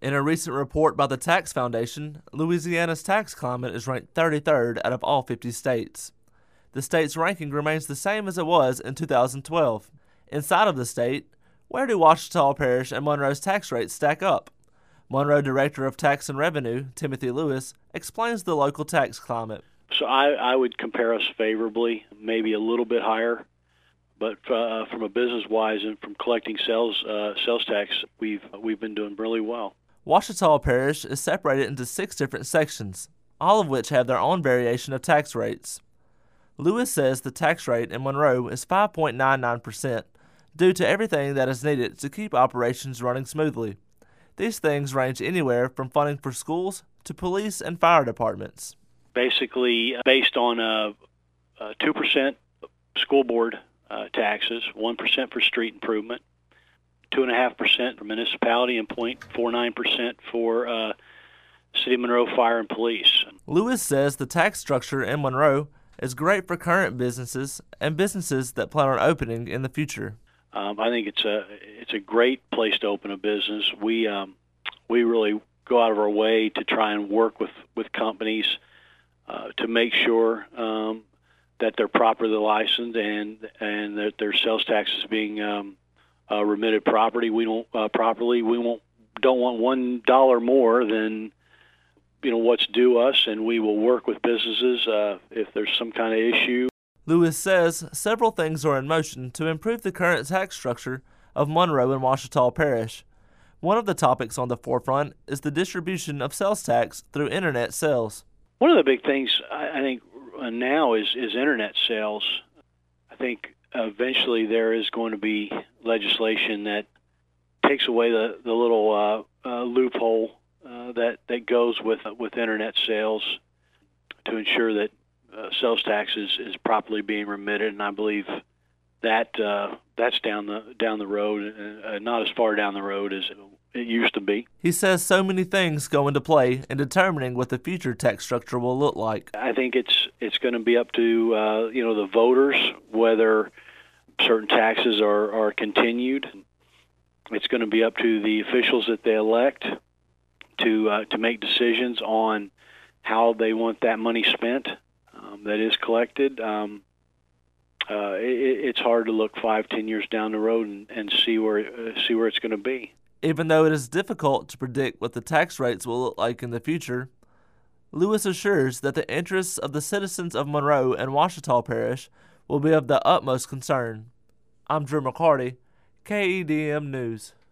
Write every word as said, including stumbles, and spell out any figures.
In a recent report by the Tax Foundation, Louisiana's tax climate is ranked thirty-third out of all fifty states. The state's ranking remains the same as it was in two thousand twelve. Inside of the state, where do Ouachita Parish and Monroe's tax rates stack up? Monroe Director of Tax and Revenue, Timothy Lewis, explains the local tax climate. So I, I would compare us favorably, maybe a little bit higher, but uh, from a business-wise and from collecting sales uh, sales tax, we've we've been doing really well. Ouachita Parish is separated into six different sections, all of which have their own variation of tax rates. Lewis says the tax rate in Monroe is five point nine nine percent due to everything that is needed to keep operations running smoothly. These things range anywhere from funding for schools to police and fire departments. Basically, based on uh, uh, two percent school board uh, taxes, one percent for street improvement, two point five percent for municipality, and zero point four nine percent for uh, City of Monroe Fire and Police. Lewis says the tax structure in Monroe is great for current businesses and businesses that plan on opening in the future. Um, I think it's a it's a great place to open a business. We um, we really go out of our way to try and work with, with companies uh, to make sure um, that they're properly licensed and and that their sales tax is being um, uh, remitted properly. We don't uh, properly. We won't don't want one dollar more than you know what's due us, and we will work with businesses uh, if there's some kind of issue. Lewis says several things are in motion to improve the current tax structure of Monroe and Ouachita Parish. One of the topics on the forefront is the distribution of sales tax through internet sales. One of the big things I think now is, is internet sales. I think eventually there is going to be legislation that takes away the, the little uh, uh, loophole uh, that, that goes with, with internet sales to ensure that Uh, sales tax is, is properly being remitted, and I believe that uh, that's down the down the road, uh, not as far down the road as it used to be. He says so many things go into play in determining what the future tax structure will look like. I think it's it's going to be up to uh, you know the voters whether certain taxes are, are continued. It's going to be up to the officials that they elect to uh, to make decisions on how they want that money spent. Um, that is collected. Um, uh, it, it's hard to look five, ten years down the road and, and see where uh, see where it's going to be. Even though it is difficult to predict what the tax rates will look like in the future, Lewis assures that the interests of the citizens of Monroe and Ouachita Parish will be of the utmost concern. I'm Drew McCarty, K E D M News.